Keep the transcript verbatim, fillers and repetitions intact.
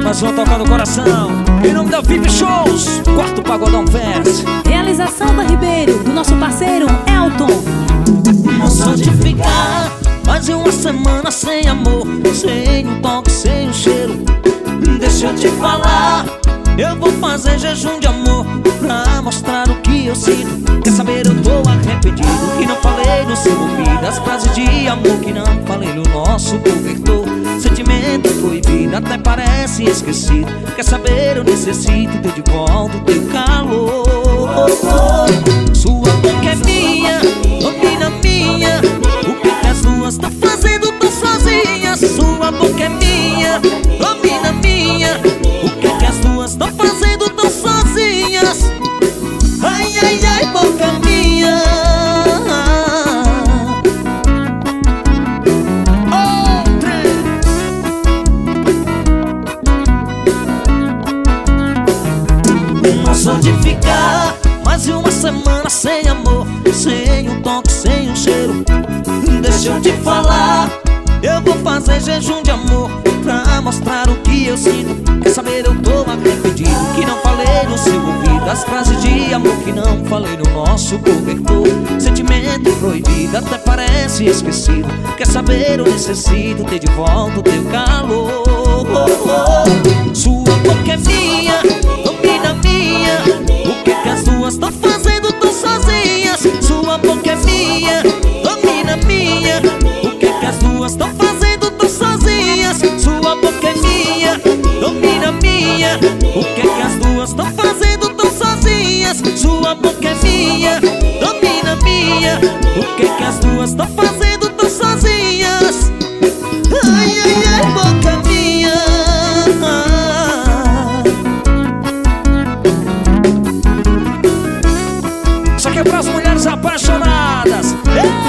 mais uma toca no coração. Em nome da V I P Shows, Quarto Pagodão Fest. Realização da Ribeiro, do nosso parceiro Elton. Não sou de ficar mais de uma semana sem amor, sem o toque, sem o cheiro. Deixa eu te falar, eu vou fazer jejum de amor pra mostrar o que eu sinto. Quer saber, eu tô arrependido que não falei no seu ouvido as frases de amor que não falei no nosso cobertor. Sentimento proibido, até parece esquecido. Quer saber, eu necessito ter de volta o teu calor. Sua boca é minha, domina minha. O que que as duas tão fazendo tão sozinhas? Sua boca é minha, domina minha. O que que as duas tão fazendo tão sozinhas? Ai, ai, ai, boca minha. Não sou de ficar mais de uma semana sem amor, sem um toque, sem um cheiro. Deixa eu te falar, eu vou fazer jejum de amor pra mostrar o que eu sinto. Quer saber, eu tô arrependido que não falei no seu ouvido as frases de amor que não falei no nosso cobertor. Sentimento proibido, até parece esquecido. Quer saber, eu necessito ter de volta o teu calor. Sua boca é minha, domina minha. O que que as duas tão fazendo tão sozinhas? Sua boca é minha, domina minha. O que que as duas tão fazendo tão sozinhas? Sua boca é minha, domina minha. O que que as duas tão fazendo tão sozinhas? Sua boca é minha, domina minha. O que que as duas tão fazendo tão sozinhas? Ai, ai, ai, boca minha. Isso aqui é pras mulheres apaixonadas.